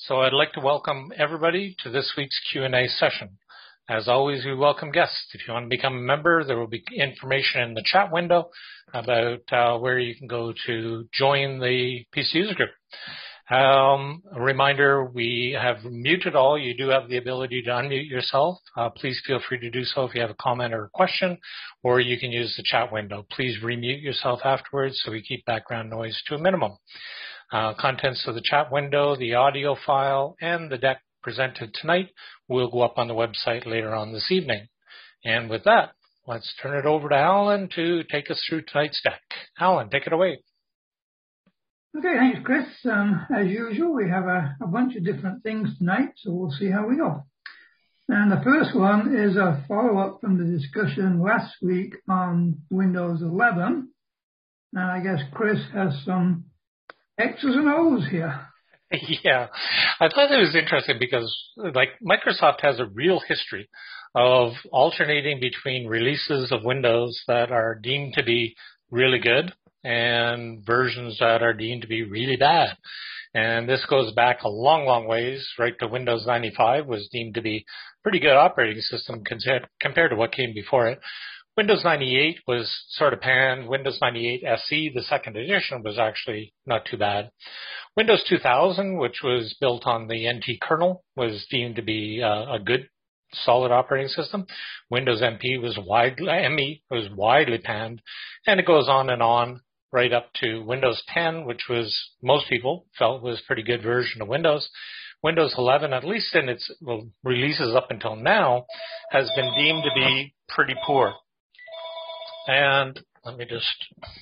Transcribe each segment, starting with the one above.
So I'd like to welcome everybody to this week's Q&A session. As always, we welcome guests. If you want to become a member, there will be information in the chat window about where you can go to join the PC user group. A reminder, we have muted all. You do have the ability to unmute yourself. Please feel free to do so if you have a comment or a question, or you can use the chat window. Please remute yourself afterwards so we keep background noise to a minimum. Contents of the chat window, the audio file, and the deck presented tonight will go up on the website later on this evening. And with that, let's turn it over to Alan to take us through tonight's deck. Alan, take it away. Okay, thanks, Chris. As usual, we have a bunch of different things tonight, so we'll see how we go. And the first one is a follow-up from the discussion last week on Windows 11. And I guess Chris has some X's and O's here. Yeah, I thought it was interesting because Microsoft has a real history of alternating between releases of Windows that are deemed to be really good and versions that are deemed to be really bad. And this goes back a long, long ways, right to Windows 95 was deemed to be pretty good operating system compared to what came before it. Windows 98 was sort of panned. Windows 98 SE, the second edition, was actually not too bad. Windows 2000, which was built on the NT kernel, was deemed to be a good, solid operating system. Windows ME was widely panned, and it goes on right up to Windows 10, which was most people felt was a pretty good version of Windows. Windows 11, at least in its releases up until now, has been deemed to be pretty poor. And let me just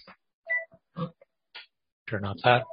turn off that.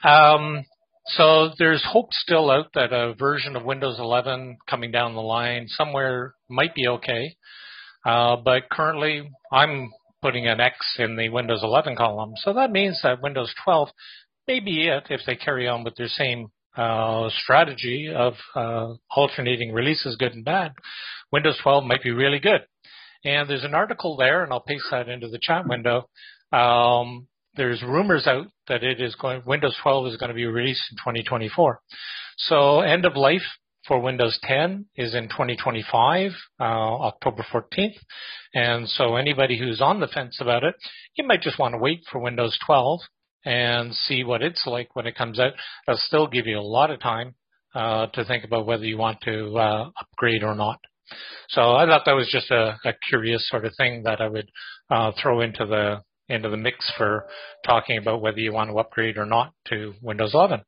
So there's hope still out that a version of Windows 11 coming down the line somewhere might be okay. But currently I'm putting an X in the Windows 11 column. So that means that Windows 12 may be it if they carry on with their same strategy of alternating releases, good and bad. Windows 12 might be really good. And there's an article there, and I'll paste that into the chat window. There's rumors out that Windows 12 is going to be released in 2024. So end of life for Windows 10 is in 2025, October 14th. And so anybody who's on the fence about it, you might just want to wait for Windows 12 and see what it's like when it comes out. It'll still give you a lot of time to think about whether you want to upgrade or not. So I thought that was just a curious sort of thing that I would throw into the mix for talking about whether you want to upgrade or not to Windows 11.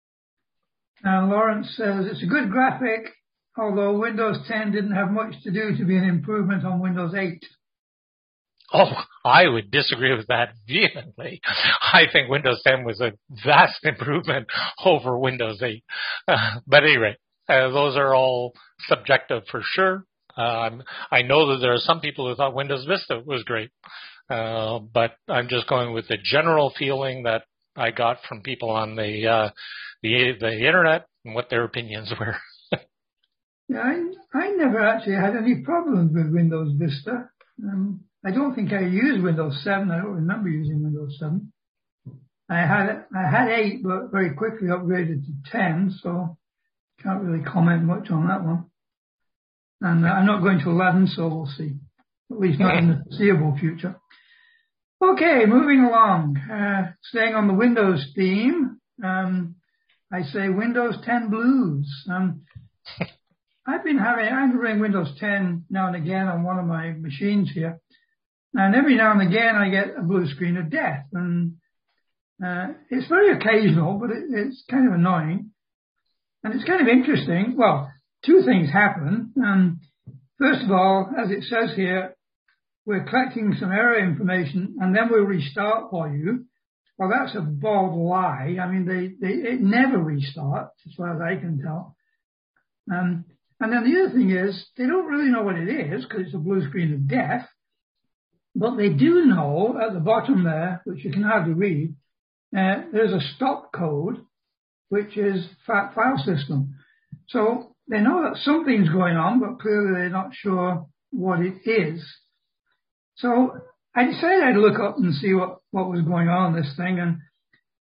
Lawrence says it's a good graphic, although Windows 10 didn't have much to do to be an improvement on Windows 8. Oh, I would disagree with that vehemently. I think Windows 10 was a vast improvement over Windows 8. But anyway, those are all subjective for sure. I know that there are some people who thought Windows Vista was great, but I'm just going with the general feeling that I got from people on the internet and what their opinions were. Yeah, I never actually had any problems with Windows Vista. I don't think I used Windows 7. I don't remember using Windows 7. I had 8, but very quickly upgraded to 10, so can't really comment much on that one. And I'm not going to 11, so we'll see. At least not in the foreseeable future. Okay, moving along. Staying on the Windows theme, I say Windows 10 Blues. I'm running Windows 10 now and again on one of my machines here. And every now and again I get a blue screen of death. And it's very occasional, but it's kind of annoying. And it's kind of interesting. Well, two things happen. First of all, as it says here, we're collecting some error information and then we'll restart for you. Well, that's a bald lie. I mean, it never restarts, as far as I can tell. And then the other thing is, they don't really know what it is because it's a blue screen of death. But they do know at the bottom there, which you can hardly read, there's a stop code, which is FAT file system. So they know that something's going on, but clearly they're not sure what it is. So I decided I'd look up and see what was going on in this thing. And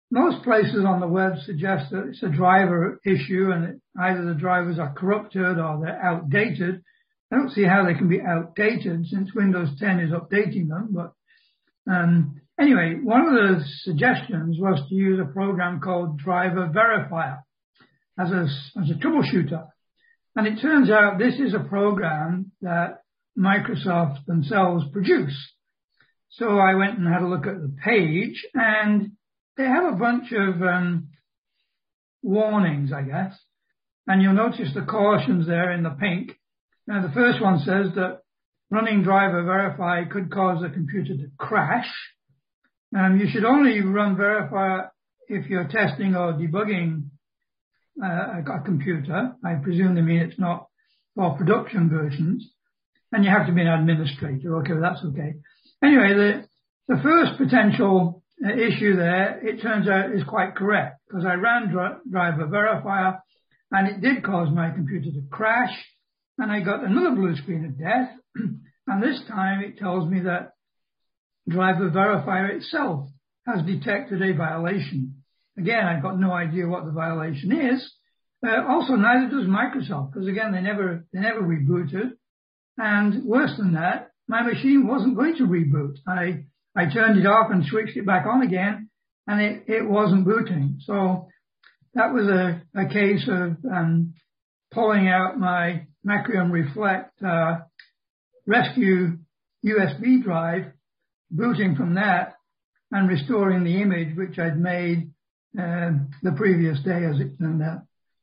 most places on the web suggest that it's a driver issue and either the drivers are corrupted or they're outdated. I don't see how they can be outdated since Windows 10 is updating them. But anyway, one of the suggestions was to use a program called Driver Verifier as a troubleshooter. And it turns out this is a program that Microsoft themselves produce. So I went and had a look at the page, and they have a bunch of warnings, I guess. And you'll notice the cautions there in the pink. Now, the first one says that running Driver Verify could cause the computer to crash. You should only run Verifier if you're testing or debugging a computer. I presume they mean it's not for production versions. And you have to be an administrator. Okay, well, that's okay. Anyway, the first potential issue there, it turns out, is quite correct, because I ran Driver Verifier and it did cause my computer to crash, and I got another blue screen of death, and this time it tells me that Driver Verifier itself has detected a violation. Again, I've got no idea what the violation is. Also, neither does Microsoft, because again, they never rebooted. And worse than that, my machine wasn't going to reboot. I turned it off and switched it back on again, and it wasn't booting. So that was a case of pulling out my Macrium Reflect Rescue USB drive, booting from that, and restoring the image which I'd made the previous day, as it turned out.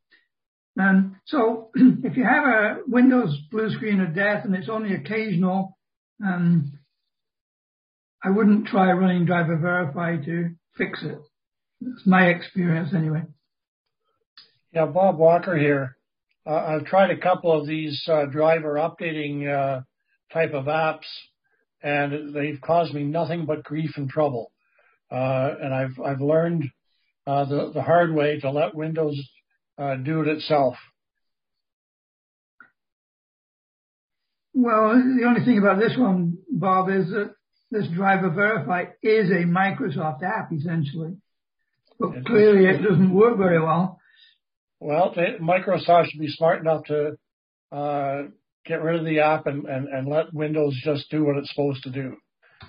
So if you have a Windows blue screen of death and it's only occasional, I wouldn't try running Driver Verify to fix it. That's my experience anyway. Yeah, Bob Walker here. I've tried a couple of these driver updating type of apps, and they've caused me nothing but grief and trouble. And I've learned the hard way to let Windows do it itself. Well, the only thing about this one, Bob, is that this Driver Verify is a Microsoft app, essentially. But clearly it doesn't work very well. Well, Microsoft should be smart enough to get rid of the app and let Windows just do what it's supposed to do.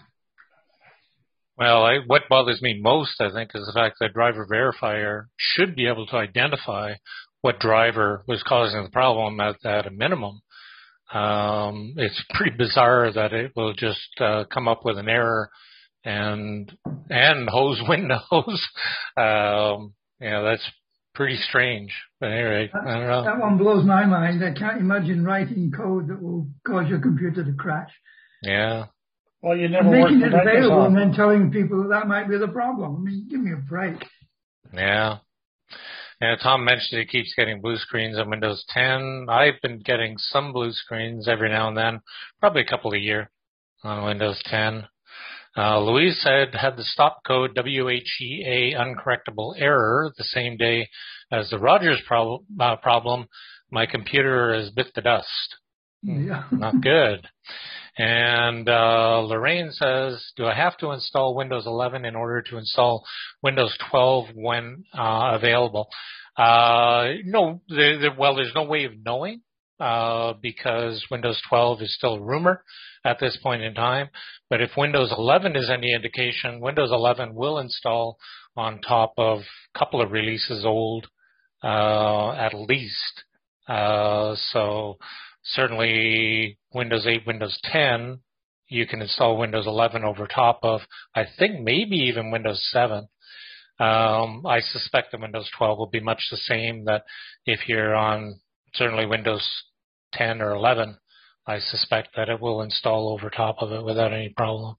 Well, what bothers me most, I think, is the fact that Driver Verifier should be able to identify what driver was causing the problem at a minimum. It's pretty bizarre that it will just come up with an error and hose Windows. That's pretty strange. But anyway, I don't know. That one blows my mind. I can't imagine writing code that will cause your computer to crash. Yeah. Well, you never making it available and then telling people that might be the problem. I mean, give me a break. Yeah. And Tom mentioned he keeps getting blue screens on Windows 10. I've been getting some blue screens every now and then, probably a couple a year on Windows 10. Louise had the stop code WHEA uncorrectable error the same day as the Rogers problem. My computer has bit the dust. Yeah. Not good. And Lorraine says, do I have to install Windows 11 in order to install Windows 12 when available? No, there's no way of knowing because Windows 12 is still a rumor at this point in time. But if Windows 11 is any indication, Windows 11 will install on top of a couple of releases old at least. So certainly Windows 8, Windows 10, you can install Windows 11 over top of, I think, maybe even Windows 7. I suspect that Windows 12 will be much the same, that if you're on certainly Windows 10 or 11, I suspect that it will install over top of it without any problem.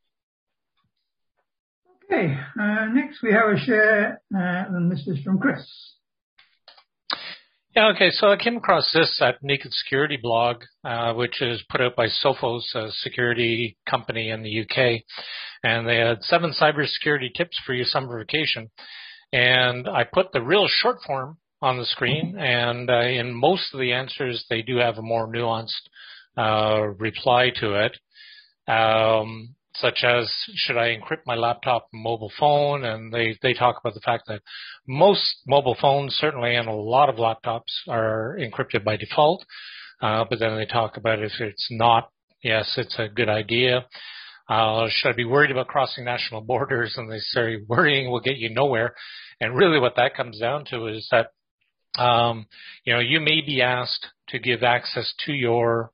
Okay, next we have a share, and this is from Chris. Yeah, okay, so I came across this at Naked Security blog, which is put out by Sophos, a security company in the UK. And they had 7 cybersecurity tips for your summer vacation. And I put the real short form on the screen, and in most of the answers, they do have a more nuanced reply to it. such as should I encrypt my laptop and mobile phone? And they talk about the fact that most mobile phones, certainly, and a lot of laptops are encrypted by default. But then they talk about if it's not, yes, it's a good idea. Should I be worried about crossing national borders? And they say worrying will get you nowhere. And really what that comes down to is that, you may be asked to give access to your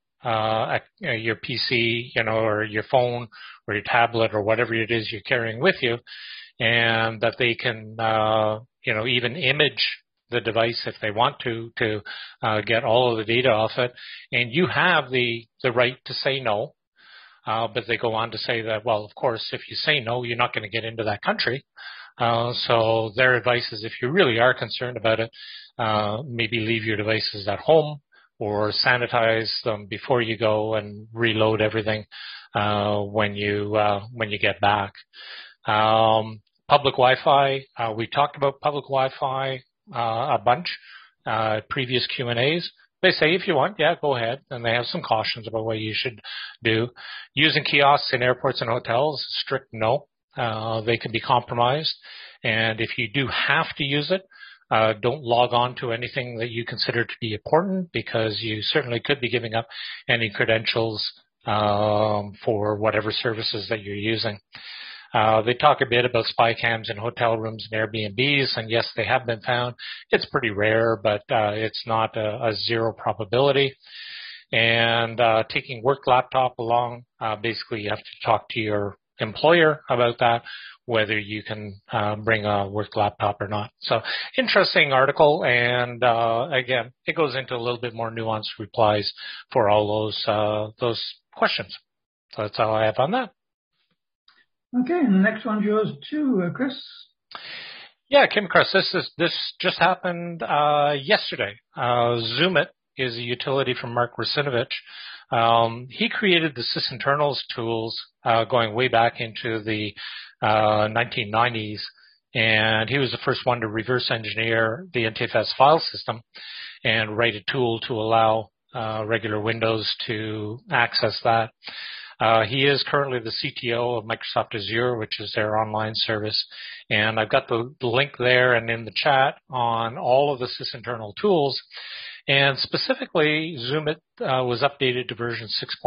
PC, or your phone or your tablet or whatever it is you're carrying with you, and that they can, even image the device if they want to get all of the data off it. And you have the right to say no. But they go on to say that, well, of course, if you say no, you're not going to get into that country. So their advice is if you really are concerned about it, maybe leave your devices at home or sanitize them before you go and reload everything when you get back. Public Wi-Fi, we talked about public Wi-Fi a bunch, previous Q&As. They say if you want, yeah, go ahead. And they have some cautions about what you should do. Using kiosks in airports and hotels, strict no. They can be compromised. And if you do have to use it, don't log on to anything that you consider to be important, because you certainly could be giving up any credentials for whatever services that you're using. They talk a bit about spy cams in hotel rooms and Airbnbs, and yes, they have been found. It's pretty rare, but it's not a zero probability. And taking work laptop along, basically you have to talk to your employer about that, whether you can bring a work laptop or not. So interesting article, and again, it goes into a little bit more nuanced replies for all those questions. So that's all I have on that. Okay, and the next one's yours too, Chris. Yeah, Kim, Chris, this just happened yesterday. Zoomit is a utility from Mark Russinovich. He created the sysinternals tools going way back into the 1990s, and he was the first one to reverse engineer the NTFS file system and write a tool to allow regular Windows to access that. He is currently the CTO of Microsoft Azure, which is their online service. And I've got the link there and in the chat on all of the sysinternal tools. And specifically, Zoomit was updated to version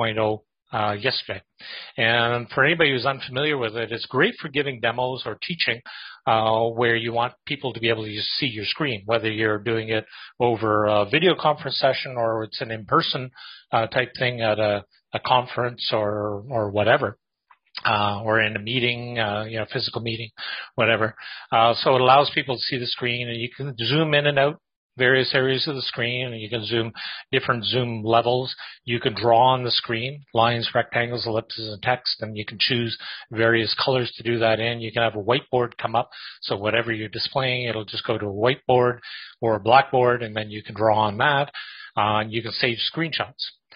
6.0 yesterday. And for anybody who's unfamiliar with it, it's great for giving demos or teaching where you want people to be able to just see your screen, whether you're doing it over a video conference session or it's an in-person type thing at a conference or whatever, or in a meeting, physical meeting, whatever. So it allows people to see the screen, and you can zoom in and out various areas of the screen, and you can zoom different zoom levels. You can draw on the screen, lines, rectangles, ellipses, and text, and you can choose various colors to do that in. You can have a whiteboard come up, so whatever you're displaying, it'll just go to a whiteboard or a blackboard, and then you can draw on that. And you can save screenshots.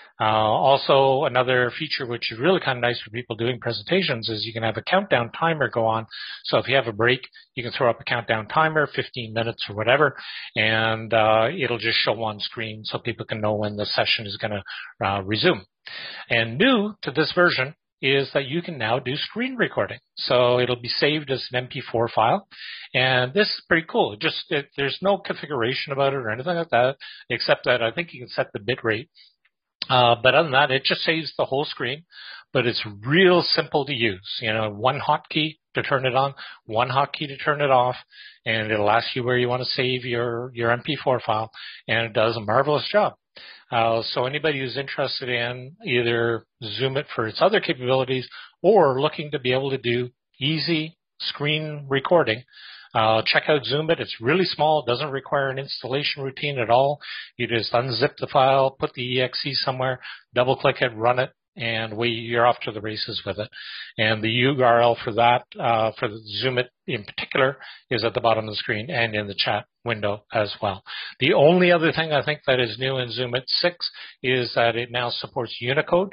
Also, another feature which is really kind of nice for people doing presentations is you can have a countdown timer go on. So if you have a break, you can throw up a countdown timer, 15 minutes or whatever, and it'll just show on screen so people can know when the session is going to resume. And new to this version is that you can now do screen recording. So it'll be saved as an MP4 file. And this is pretty cool. There's no configuration about it or anything like that, except that I think you can set the bit rate. But other than that, it just saves the whole screen, but it's real simple to use. One hotkey to turn it on, one hotkey to turn it off, and it'll ask you where you want to save your MP4 file, and it does a marvelous job. So anybody who's interested in either Zoomit for its other capabilities or looking to be able to do easy screen recording, check out Zoomit. It's really small. It doesn't require an installation routine at all. You just unzip the file, put the exe somewhere, double-click it, run it, and you're off to the races with it. And the URL for that, for the Zoomit in particular, is at the bottom of the screen and in the chat window as well. The only other thing I think that is new in Zoomit 6 is that it now supports Unicode.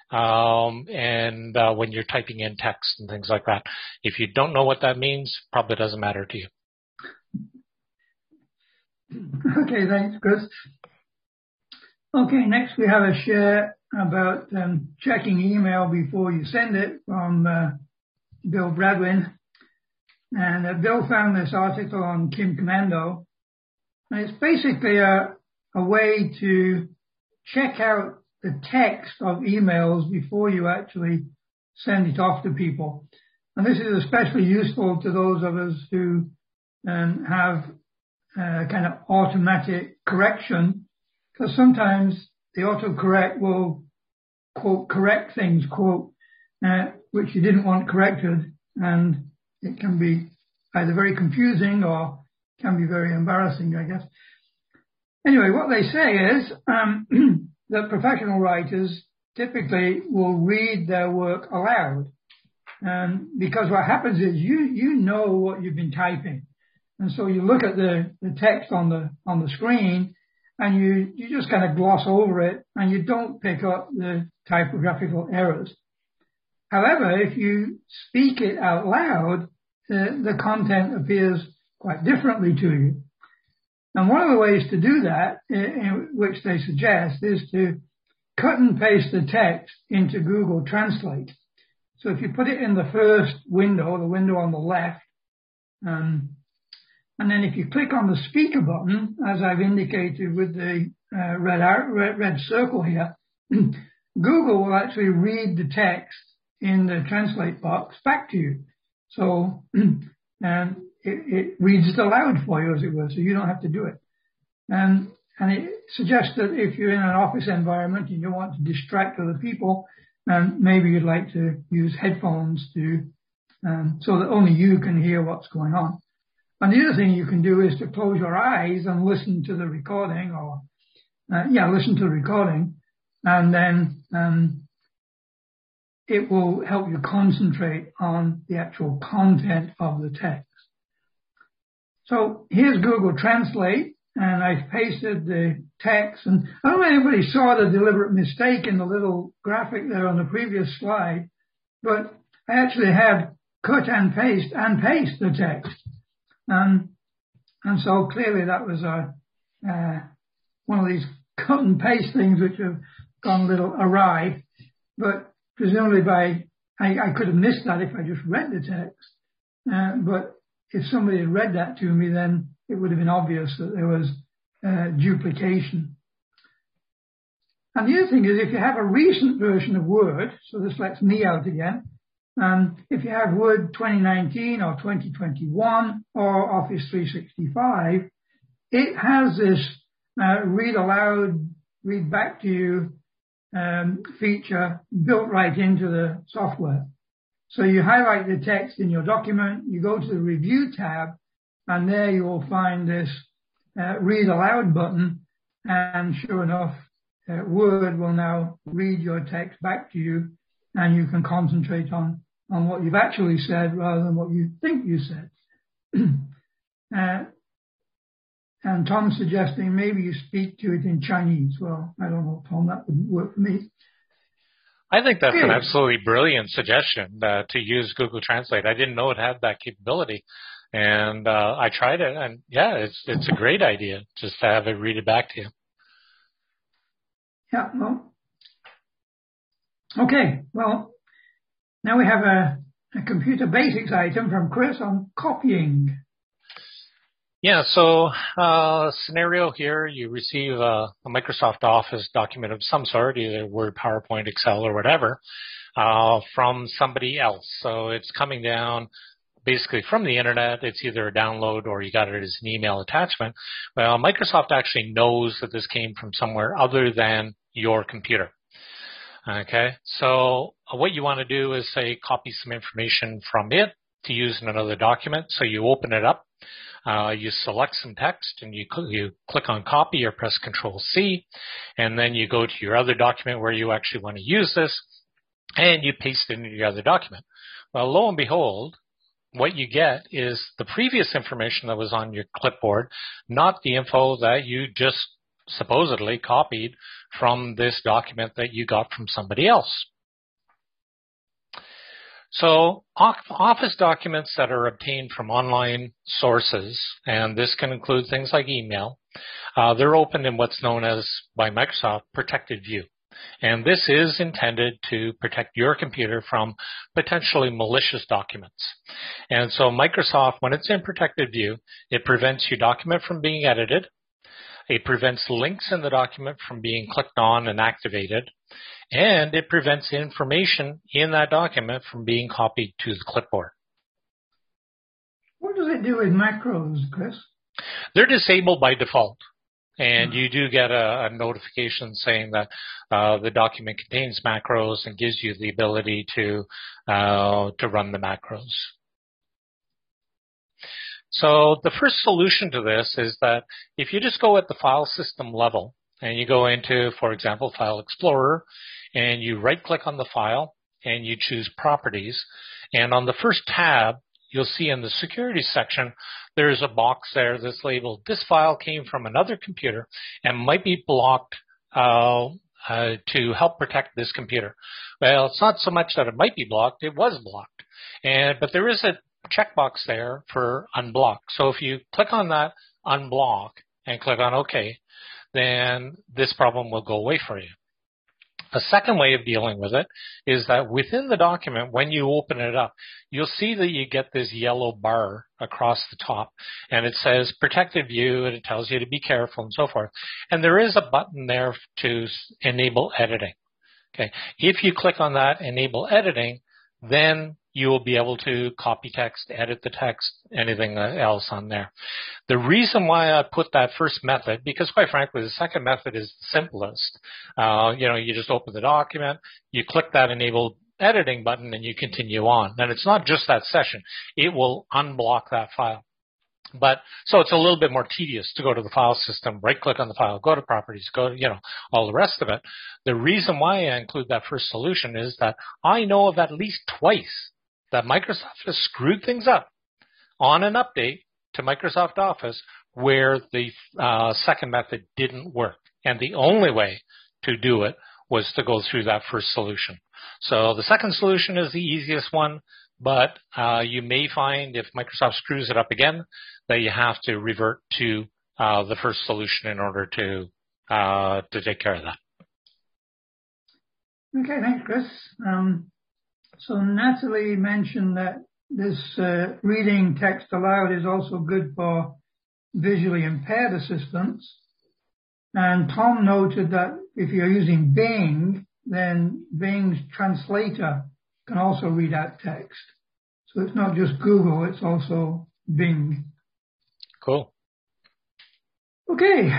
And when you're typing in text and things like that. If you don't know what that means, probably doesn't matter to you. Okay, thanks, Chris. Okay, next we have a share about checking email before you send it from Bill Bradwin. And Bill found this article on Kim Komando. And it's basically a way to check out the text of emails before you actually send it off to people. And this is especially useful to those of us who have kind of automatic correction, because sometimes the autocorrect will, quote, correct things, quote, which you didn't want corrected, and it can be either very confusing or can be very embarrassing, I guess. Anyway, what they say is that professional writers typically will read their work aloud. Because what happens is you know what you've been typing. And so you look at the text on the screen and you just kind of gloss over it and you don't pick up the typographical errors. However, if you speak it out loud, the content appears quite differently to you. And one of the ways to do that, which they suggest, is to cut and paste the text into Google Translate. So if you put it in the first window, the window on the left, and then if you click on the speaker button, as I've indicated with the red circle here, Google will actually read the text in the translate box back to you. So it reads it aloud for you, as it were, so you don't have to do it. And it suggests that if you're in an office environment and you want to distract other people, maybe you'd like to use headphones to so that only you can hear what's going on. And the other thing you can do is to close your eyes and listen to the recording, or listen to the recording, and then it will help you concentrate on the actual content of the text. So here's Google Translate, and I've pasted the text, and I don't know if anybody saw the deliberate mistake in the little graphic there on the previous slide, but I actually had cut and paste the text. And so clearly that was one of these cut and paste things which have gone a little awry, but presumably I could have missed that if I just read the text. But if somebody had read that to me, then it would have been obvious that there was duplication. And the other thing is, if you have a recent version of Word, so this lets me out again, if you have Word 2019 or 2021 or Office 365, it has this read aloud, read back to you feature built right into the software. So you highlight the text in your document, you go to the Review tab, and there you will find this Read Aloud button, and sure enough, Word will now read your text back to you, and you can concentrate on what you've actually said rather than what you think you said. And Tom's suggesting maybe you speak to it in Chinese. Well, I don't know, Tom, that wouldn't work for me. I think that's an absolutely brilliant suggestion to use Google Translate. I didn't know it had that capability, and I tried it, and yeah, it's a great idea just to have it read it back to you. Yeah, well, okay, well, now we have a computer basics item from Chris on copying. Yeah, so scenario here, you receive a Microsoft Office document of some sort, either Word, PowerPoint, Excel, or whatever, from somebody else. So it's coming down basically from the internet. It's either a download or you got it as an email attachment. Well, Microsoft actually knows that this came from somewhere other than your computer. Okay, so what you want to do is say copy some information from it to use in another document. So you open it up. You select some text and you click on copy or press Control-C, and then you go to your other document where you actually want to use this, and you paste it into your other document. Well, lo and behold, what you get is the previous information that was on your clipboard, not the info that you just supposedly copied from this document that you got from somebody else. So Office documents that are obtained from online sources, and this can include things like email, they're opened in what's known as, by Microsoft, Protected View. And this is intended to protect your computer from potentially malicious documents. And so Microsoft, when it's in protected view, it prevents your document from being edited. It prevents links in the document from being clicked on and activated. And it prevents information in that document from being copied to the clipboard. What does it do with macros, Chris? They're disabled by default. And you do get a notification saying that the document contains macros and gives you the ability to run the macros. So the first solution to this is that if you just go at the file system level and you go into, for example, File Explorer, and you right-click on the file and you choose Properties, and on the first tab, you'll see in the security section, there's a box there that's labeled, this file came from another computer and might be blocked to help protect this computer. Well, it's not so much that it might be blocked, it was blocked. But there is a checkbox there for unblock. So if you click on that unblock and click on OK, then this problem will go away for you. A second way of dealing with it is that within the document, when you open it up, you'll see that you get this yellow bar across the top, and it says protected view, and it tells you to be careful and so forth. And there is a button there to enable editing. Okay. If you click on that enable editing, then you will be able to copy text, edit the text, anything else on there. The reason why I put that first method, because quite frankly, the second method is the simplest. You just open the document, you click that enable editing button, and you continue on. And it's not just that session. It will unblock that file. So it's a little bit more tedious to go to the file system, right-click on the file, go to properties, go to, all the rest of it. The reason why I include that first solution is that I know of at least twice that Microsoft has screwed things up on an update to Microsoft Office where the second method didn't work. And the only way to do it was to go through that first solution. So the second solution is the easiest one, but you may find if Microsoft screws it up again that you have to revert to the first solution in order to take care of that. Okay, thanks, Chris. So Natalie mentioned that this reading text aloud is also good for visually impaired assistants. And Tom noted that if you're using Bing, then Bing's translator can also read out text. So it's not just Google, it's also Bing. Cool. Okay.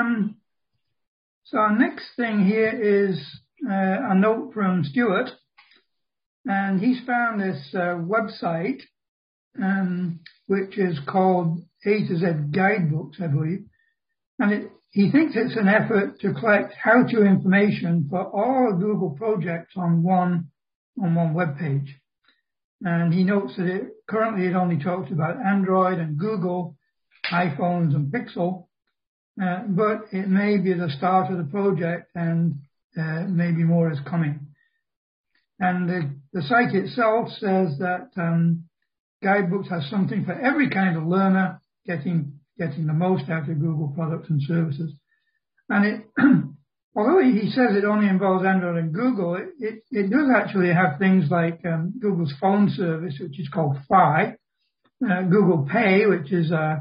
So our next thing here is a note from Stuart. And he's found this website, which is called A to Z Guidebooks, I believe. And he thinks it's an effort to collect how-to information for all Google projects on one web page. And he notes that currently it only talks about Android and Google, iPhones and Pixel, but it may be the start of the project and maybe more is coming. And the site itself says that Guidebooks has something for every kind of learner, getting the most out of Google products and services. And although he says it only involves Android and Google, it does actually have things like Google's phone service, which is called Fi, Google Pay, which is a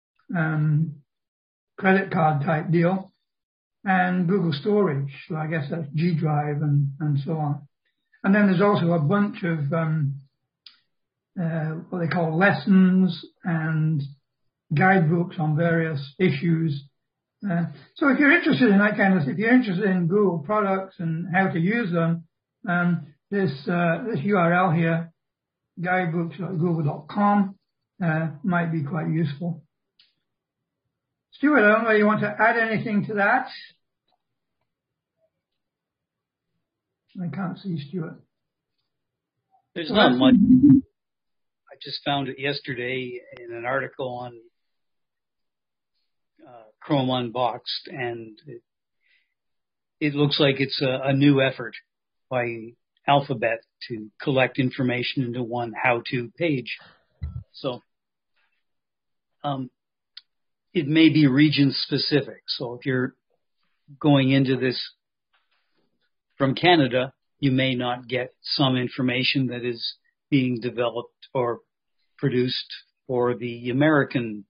credit card type deal, and Google Storage, so I guess that's G Drive and so on. And then there's also a bunch of what they call lessons and guidebooks on various issues. So if you're interested in that kind of, if you're interested in Google products and how to use them, this URL here, guidebooks.google.com, might be quite useful. Stuart, I don't know if you want to add anything to that. I can't see Stuart. There's not much. I just found it yesterday in an article on Chrome Unboxed, and it looks like it's a new effort by Alphabet to collect information into one how-to page. So it may be region specific. So if you're going into this from Canada, you may not get some information that is being developed or produced for the American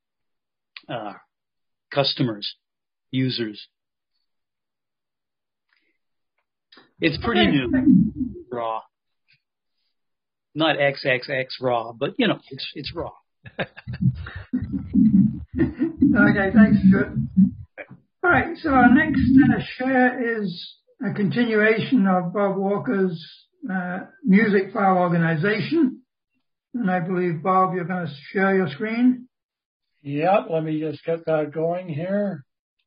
customers, users. It's pretty new, raw. Not XXX raw, but it's raw. Okay, thanks, Stuart. All right, so our next share is a continuation of Bob Walker's music file organization. And I believe, Bob, you're going to share your screen. Yep, let me just get that going here.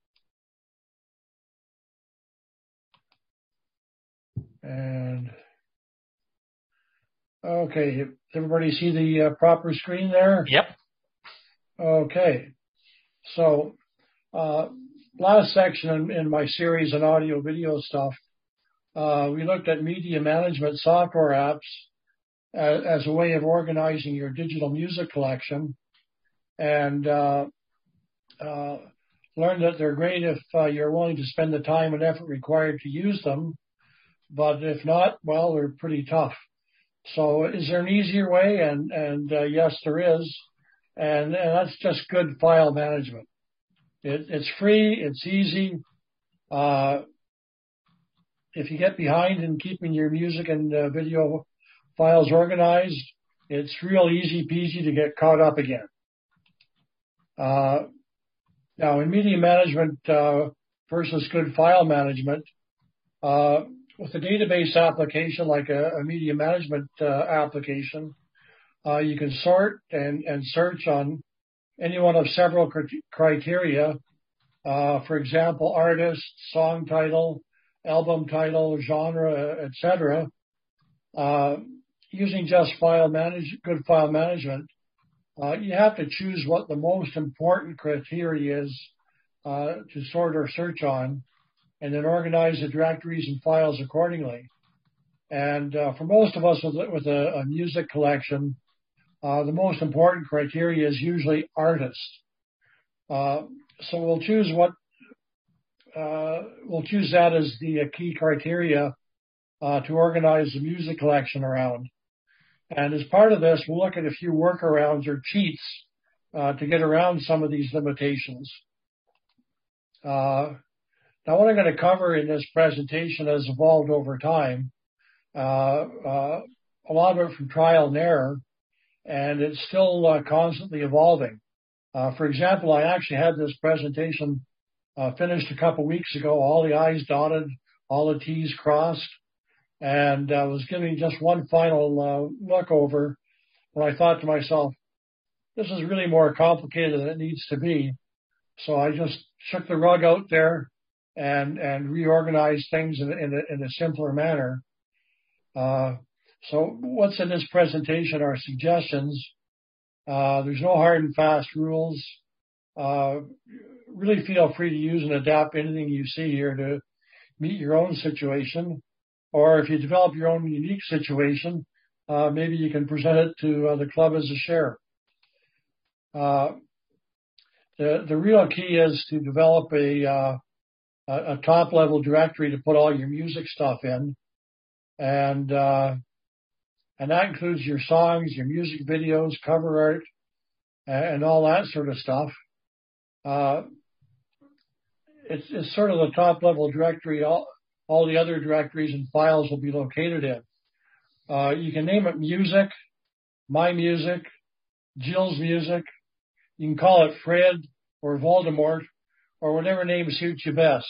And okay, everybody see the proper screen there? Yep. Okay, so last section in my series on audio video stuff, we looked at media management software apps as a way of organizing your digital music collection, and learned that they're great if you're willing to spend the time and effort required to use them, but if not, well, they're pretty tough. So is there an easier way? And yes, there is, and that's just good file management. It's free, it's easy. If you get behind in keeping your music and video files organized, it's real easy peasy to get caught up again. Now, in media management versus good file management, with a database application like a media management application, you can sort and search on any one of several criteria. For example, artist, song title, album title, genre, etc. Using just good file management, you have to choose what the most important criteria is to sort or search on, and then organize the directories and files accordingly. And for most of us with a music collection, the most important criteria is usually artist. So we'll choose that as the key criteria to organize the music collection around. And as part of this, we'll look at a few workarounds or cheats to get around some of these limitations. Now, what I'm going to cover in this presentation has evolved over time. A lot of it from trial and error, and it's still constantly evolving. For example, I actually had this presentation finished a couple weeks ago, all the I's dotted, all the T's crossed, and I was giving just one final look over when I thought to myself, this is really more complicated than it needs to be. So I just shook the rug out there and reorganized things in a simpler manner. So what's in this presentation are suggestions. There's no hard and fast rules. Really feel free to use and adapt anything you see here to meet your own situation. Or if you develop your own unique situation, maybe you can present it to the club as a share. The real key is to develop a top-level directory to put all your music stuff in, and that includes your songs, your music videos, cover art, and all that sort of stuff. It's sort of the top-level directory. All the other directories and files will be located in. You can name it music, my music, Jill's music. You can call it Fred or Voldemort or whatever name suits you best.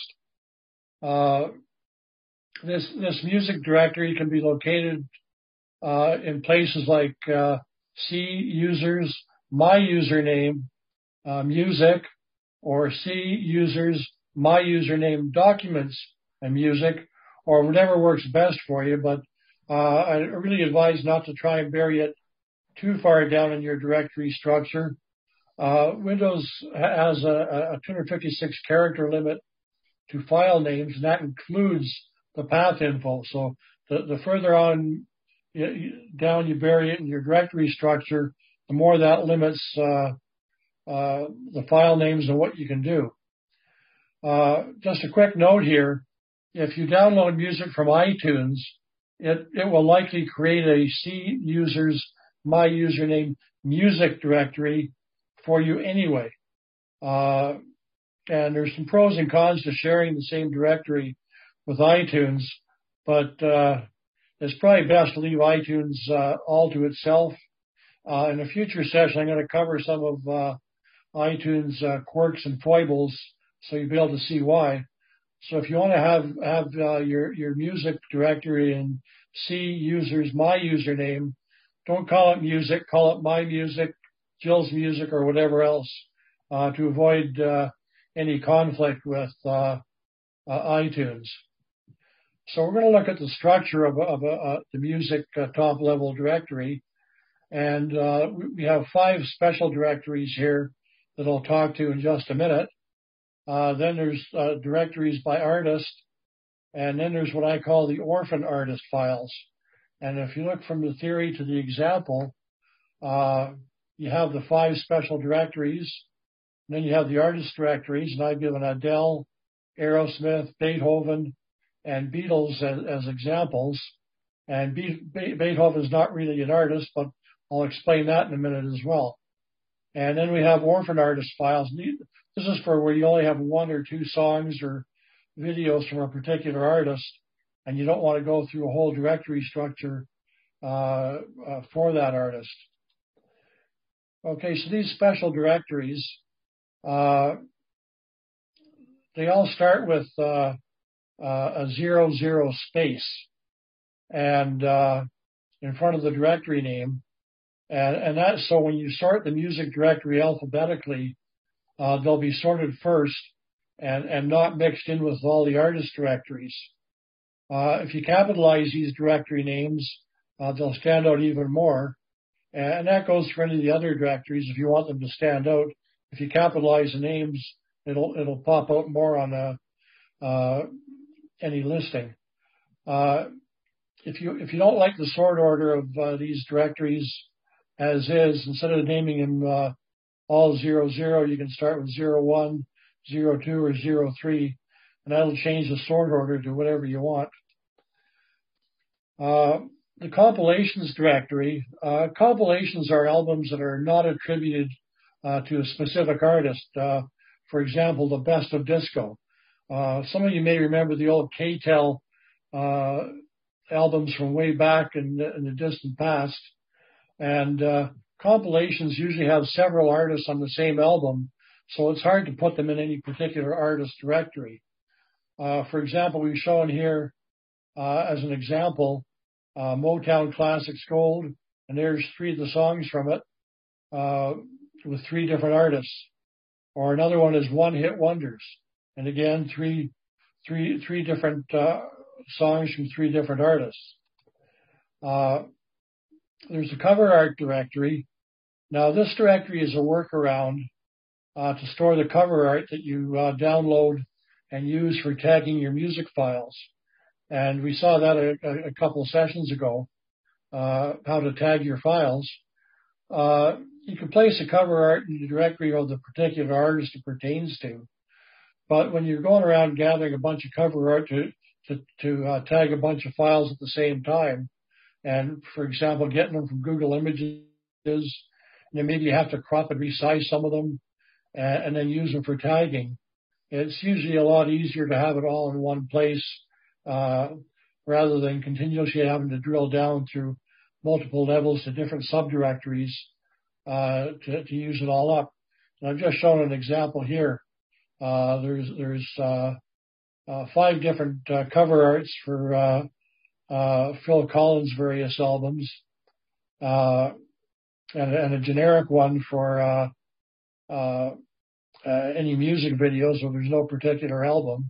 This music directory can be located in places like C users, my username, music, or C users, my username, documents, and music, or whatever works best for you. But I really advise not to try and bury it too far down in your directory structure. Windows has a 256 character limit to file names, and that includes the path info. So the further on down you bury it in your directory structure, the more that limits the file names and what you can do. Just a quick note here. if you download music from iTunes, it will likely create a C user's my username music directory for you anyway. And there's some pros and cons to sharing the same directory with iTunes, but it's probably best to leave iTunes all to itself. In a future session, I'm going to cover some of iTunes quirks and foibles, so you'll be able to see why. So if you want to have your music directory in C users my username, don't call it music, call it my music, Jill's music, or whatever else, to avoid any conflict with iTunes. So we're going to look at the structure of the music top level directory, and we have 5 special directories here that I'll talk to in just a minute. Then there's directories by artist, and then there's what I call the orphan artist files. And if you look from the theory to the example, you have the 5 special directories, and then you have the artist directories, and I've given Adele, Aerosmith, Beethoven, and Beatles as examples. And Beethoven is not really an artist, but I'll explain that in a minute as well. And then we have orphan artist files. This is for where you only have 1 or 2 songs or videos from a particular artist, and you don't want to go through a whole directory structure for that artist. Okay, so these special directories, they all start with a 00 space and in front of the directory name. And that's so when you sort the music directory alphabetically, they'll be sorted first and not mixed in with all the artist directories. If you capitalize these directory names, they'll stand out even more. And that goes for any of the other directories if you want them to stand out. If you capitalize the names, it'll pop out more on any listing. If you don't like the sort order of these directories as is, instead of naming them all 00, you can start with 01, 02, or 03, and that'll change the sort order to whatever you want. The compilations directory, compilations are albums that are not attributed to a specific artist. For example, the Best of Disco. Some of you may remember the old K-Tel albums from way back in the distant past. And compilations usually have several artists on the same album, so it's hard to put them in any particular artist directory. For example, we've shown here as an example Motown Classics Gold, and there's 3 of the songs from it with 3 different artists. Or another one is One Hit Wonders, and again 3 different songs from 3 different artists. There's a cover art directory. Now, this directory is a workaround to store the cover art that you download and use for tagging your music files. And we saw that a couple sessions ago, how to tag your files. You can place a cover art in the directory of the particular artist it pertains to. But when you're going around gathering a bunch of cover art to tag a bunch of files at the same time, and, for example, getting them from Google Images, and then maybe you have to crop and resize some of them and then use them for tagging. It's usually a lot easier to have it all in one place rather than continuously having to drill down through multiple levels to different subdirectories to use it all up. And I've just shown an example here. There's 5 different cover arts for Phil Collins' various albums, and a generic one for any music videos where there's no particular album.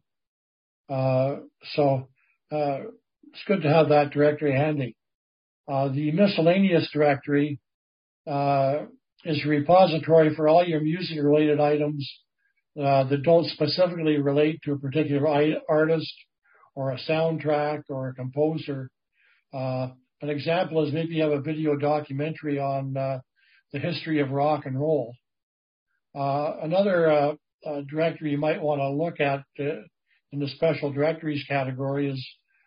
So it's good to have that directory handy. The miscellaneous directory is a repository for all your music-related items that don't specifically relate to a particular artist or a soundtrack or a composer. An example is maybe you have a video documentary on the history of rock and roll. Another directory you might want to look at in the special directories category is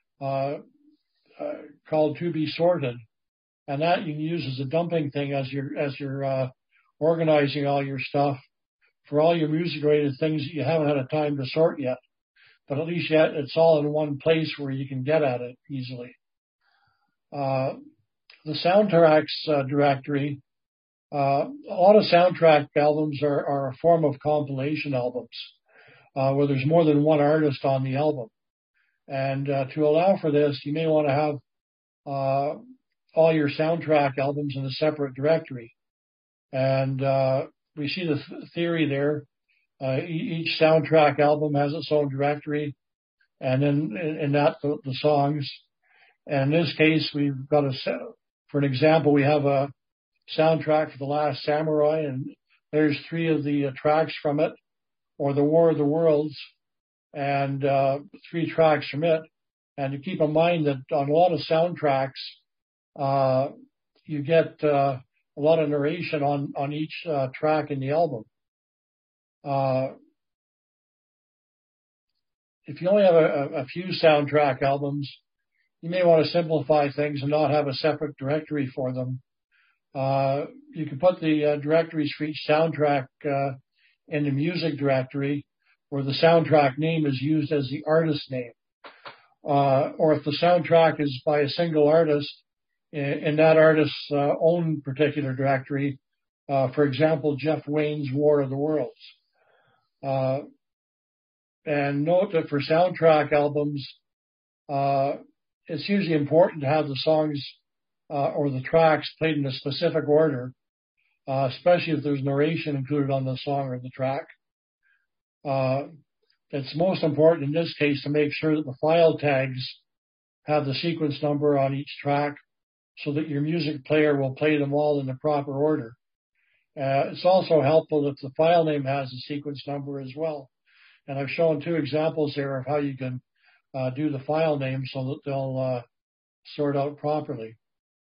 called to be sorted, and that you can use as a dumping thing as you're organizing all your stuff for all your music-related things that you haven't had a time to sort yet. But at least yet it's all in one place where you can get at it easily. The soundtracks directory, a lot of soundtrack albums are a form of compilation albums, where there's more than one artist on the album. And to allow for this, you may want to have all your soundtrack albums in a separate directory. And we see the theory there. Each soundtrack album has its own directory, and then in that the songs. And in this case, we've got for an example, we have a soundtrack for The Last Samurai, and there's 3 of the tracks from it, or The War of the Worlds, and 3 tracks from it. And to keep in mind that on a lot of soundtracks, you get a lot of narration on each track in the album. If you only have a few soundtrack albums, you may want to simplify things and not have a separate directory for them. You can put the directories for each soundtrack in the music directory, where the soundtrack name is used as the artist name. Or if the soundtrack is by a single artist, in that artist's own particular directory, for example, Jeff Wayne's War of the Worlds. And note that for soundtrack albums, it's usually important to have the songs or the tracks played in a specific order, especially if there's narration included on the song or the track. It's most important in this case to make sure that the file tags have the sequence number on each track so that your music player will play them all in the proper order. It's also helpful if the file name has a sequence number as well. And I've shown 2 examples there of how you can do the file name so that they'll sort out properly.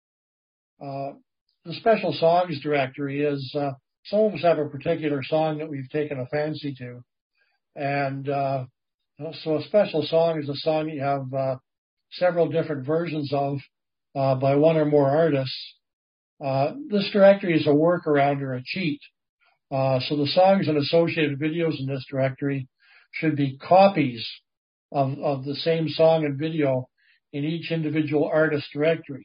The special songs directory is, some of us have a particular song that we've taken a fancy to. And so a special song is a song that you have several different versions of by one or more artists. This directory is a workaround or a cheat. So the songs and associated videos in this directory should be copies of the same song and video in each individual artist directory.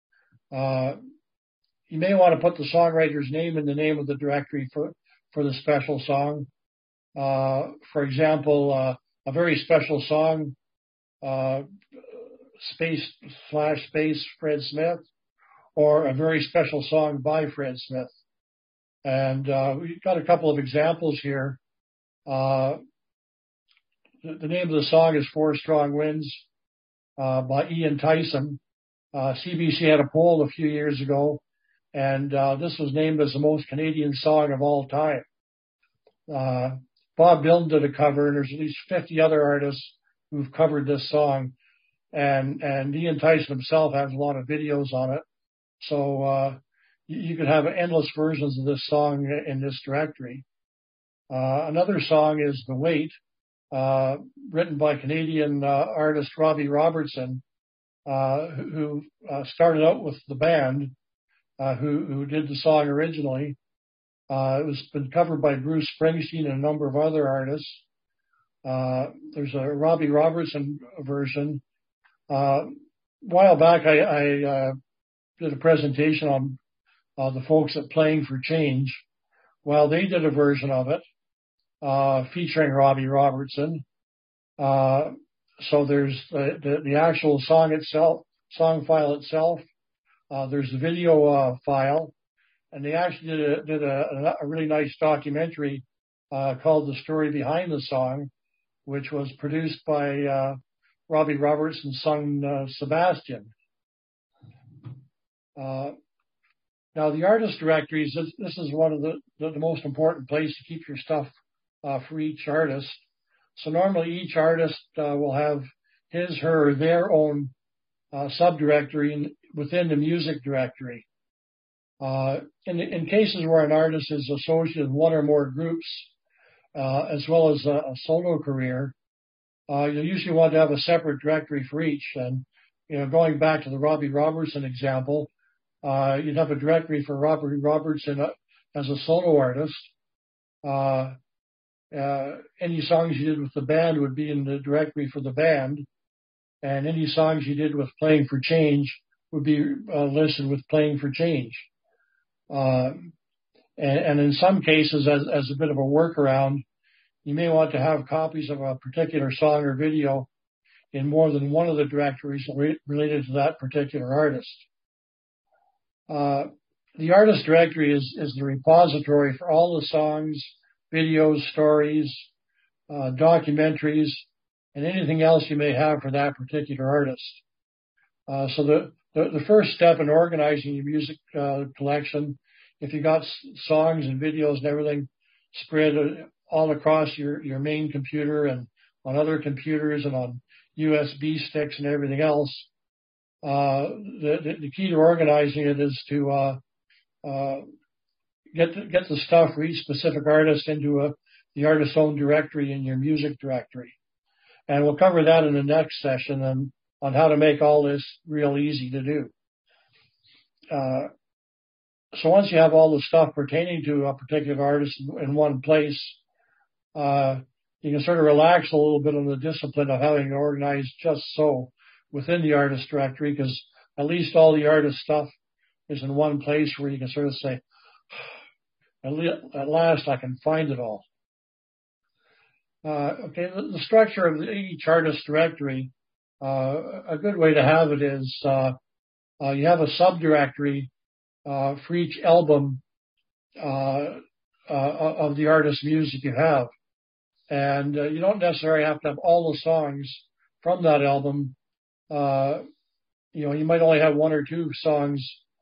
You may want to put the songwriter's name in the name of the directory for the special song. For example, a very special song, space Fred Smith, or a very special song by Fred Smith. And we've got a couple of examples here. The name of the song is Four Strong Winds by Ian Tyson. CBC had a poll a few years ago, and this was named as the most Canadian song of all time. Bob Dylan did a cover, and there's at least 50 other artists who've covered this song. And Ian Tyson himself has a lot of videos on it. So you could have endless versions of this song in this directory. Another song is The Wait, written by Canadian artist Robbie Robertson, who started out with the band, who did the song originally. It was been covered by Bruce Springsteen and a number of other artists. There's a Robbie Robertson version. A while back, I did a presentation on the folks at Playing for Change. Well, they did a version of it featuring Robbie Robertson. So there's the actual song itself, song file itself. There's the video file, and they actually did a really nice documentary called The Story Behind the Song, which was produced by Robbie Robertson's son Sebastian. Now, the artist directories, this is one of the most important places to keep your stuff for each artist. So normally each artist will have his, her, or their own subdirectory within the music directory. In cases where an artist is associated with one or more groups, as well as a solo career, you usually want to have a separate directory for each. And, going back to the Robbie Robertson example, you'd have a directory for Robbie Robertson as a solo artist. Any songs you did with the band would be in the directory for the band, and any songs you did with Playing for Change would be listed with Playing for Change. And in some cases, as a bit of a workaround, you may want to have copies of a particular song or video in more than one of the directories related to that particular artist. The artist directory is the repository for all the songs, videos, stories, documentaries, and anything else you may have for that particular artist. So the first step in organizing your music collection, if you got songs and videos and everything spread all across your main computer and on other computers and on USB sticks and everything else, the key to organizing it is to get the stuff for each specific artist into the artist's own directory in your music directory. And we'll cover that in the next session on how to make all this real easy to do. So once you have all the stuff pertaining to a particular artist in one place, you can sort of relax a little bit on the discipline of having it organized just so within the artist directory, because at least all the artist stuff is in one place where you can sort of say, at last I can find it all. Okay, the structure of each artist directory, a good way to have it is you have a subdirectory for each album of the artist's music you have. And you don't necessarily have to have all the songs from that album. You might only have one or two songs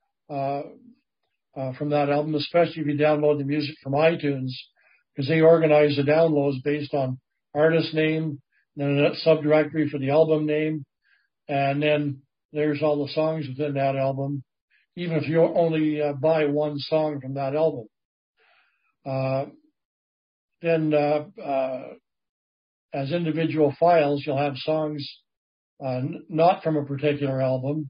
from that album, especially if you download the music from iTunes, because they organize the downloads based on artist name, then a subdirectory for the album name, and then there's all the songs within that album, even if you only buy one song from that album. Then as individual files, you'll have songs not from a particular album,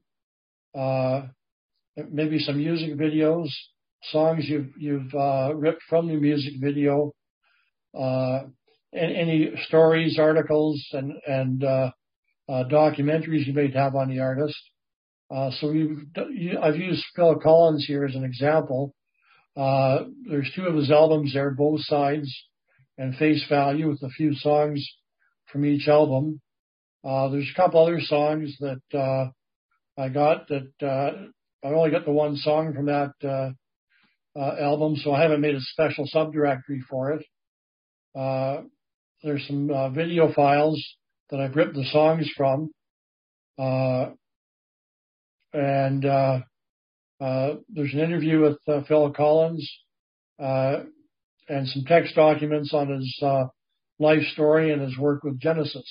maybe some music videos, songs you've ripped from the music video, any stories, articles, and documentaries you may have on the artist. So I've used Phil Collins here as an example. There's two of his albums there, both sides and face value, with a few songs from each album. There's a couple other songs that I got that I only got the one song from that album, so I haven't made a special subdirectory for it. There's some video files that I've ripped the songs from, and there's an interview with Phil Collins, and some text documents on his life story and his work with Genesis.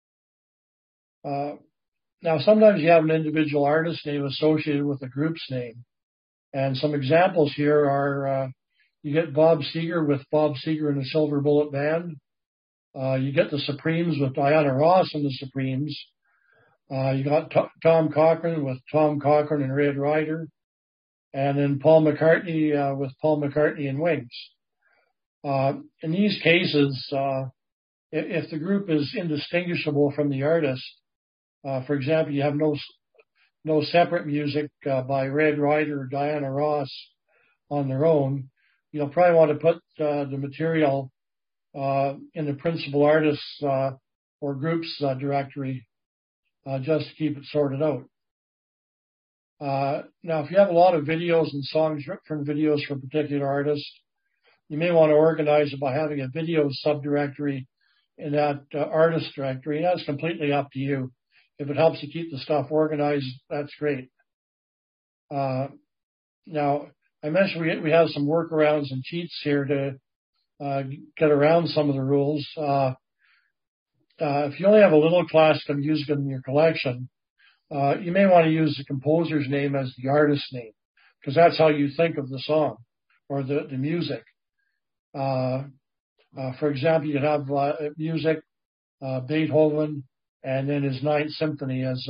Now, sometimes you have an individual artist name associated with a group's name. And some examples here are, you get Bob Seger with Bob Seger and the Silver Bullet Band. You get the Supremes with Diana Ross and the Supremes. You got Tom Cochrane with Tom Cochrane and Red Ryder. And then Paul McCartney with Paul McCartney and Wings. In these cases, if the group is indistinguishable from the artist, for example, you have no separate music by Red Ryder or Diana Ross on their own, you'll probably want to put the material in the principal artists or groups directory just to keep it sorted out. Now, if you have a lot of videos and songs from videos from a particular artist, you may want to organize it by having a video subdirectory in that artist directory. That's completely up to you. If it helps you keep the stuff organized, that's great. Now, I mentioned we have some workarounds and cheats here to get around some of the rules. If you only have a little classical music in your collection, you may want to use the composer's name as the artist's name, because that's how you think of the song or the music. For example, you could have music Beethoven, and then his Ninth Symphony as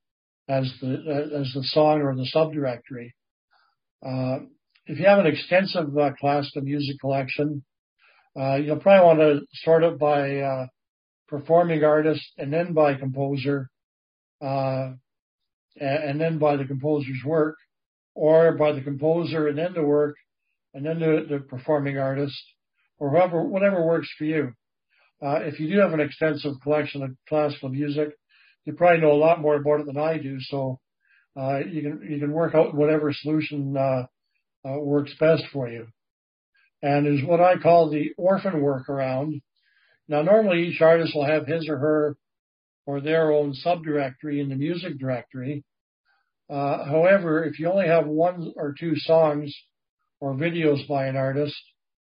the song or the subdirectory. If you have an extensive classical music collection, you'll probably want to sort it by performing artist and then by composer, and then by the composer's work, or by the composer and then the work, and then the performing artist, or whatever works for you. If you do have an extensive collection of classical music, you probably know a lot more about it than I do, so you can work out whatever solution works best for you. And there's what I call the orphan workaround. Now, normally each artist will have his or her or their own subdirectory in the music directory. However, if you only have one or two songs or videos by an artist,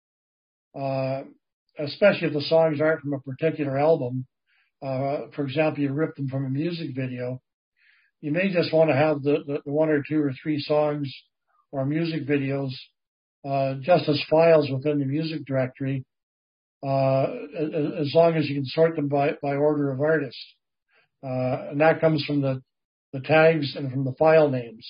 especially if the songs aren't from a particular album, for example, you rip them from a music video, you may just want to have the one or two or three songs or music videos just as files within the music directory, as long as you can sort them by order of artist. And that comes from the tags and from the file names.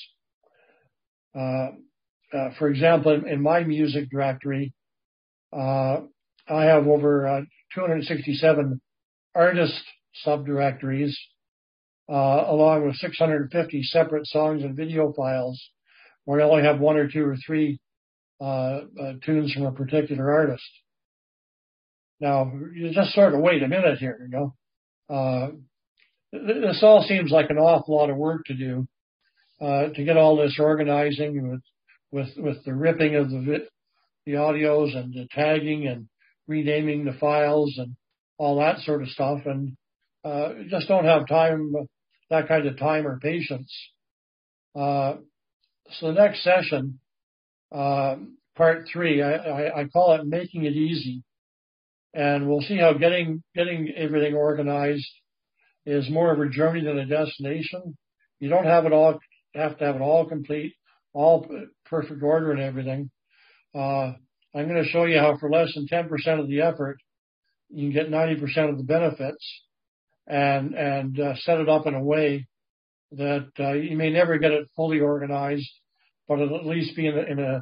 For example, in my music directory, I have over 267 artist subdirectories, along with 650 separate songs and video files, where I only have one or two or three tunes from a particular artist. Now, you just sort of wait a minute here, you know. This all seems like an awful lot of work to do, to get all this organizing with the ripping of the audios and the tagging and renaming the files and all that sort of stuff, and just don't have time, that kind of time or patience. So the next session, part 3, I call it Making It Easy, and we'll see how getting everything organized is more of a journey than a destination. You don't have to have it all complete, all perfect order and everything. I'm going to show you how for less than 10% of the effort, you can get 90% of the benefits, and set it up in a way that you may never get it fully organized, but it'll at least be in